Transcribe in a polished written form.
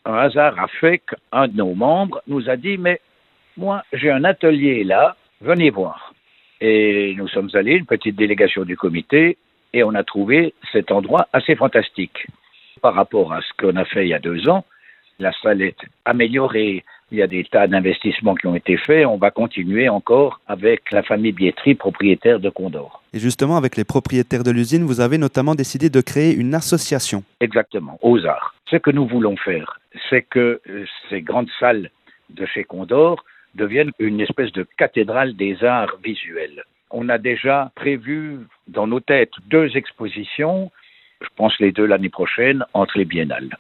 un hasard a fait qu'un de nos membres nous a dit « Mais moi, j'ai un atelier là, venez voir ». Et nous sommes allés, une petite délégation du comité, et on a trouvé cet endroit assez fantastique. Par rapport à ce qu'on a fait il y a 2 ans, la salle est améliorée, il y a des tas d'investissements qui ont été faits, on va continuer encore avec la famille Bietri, propriétaire de Condor. Et justement, avec les propriétaires de l'usine, vous avez notamment décidé de créer une association. Exactement, aux arts. Ce que nous voulons faire, c'est que ces grandes salles de chez Condor deviennent une espèce de cathédrale des arts visuels. On a déjà prévu dans nos têtes 2 expositions, je pense les 2 l'année prochaine, entre les biennales.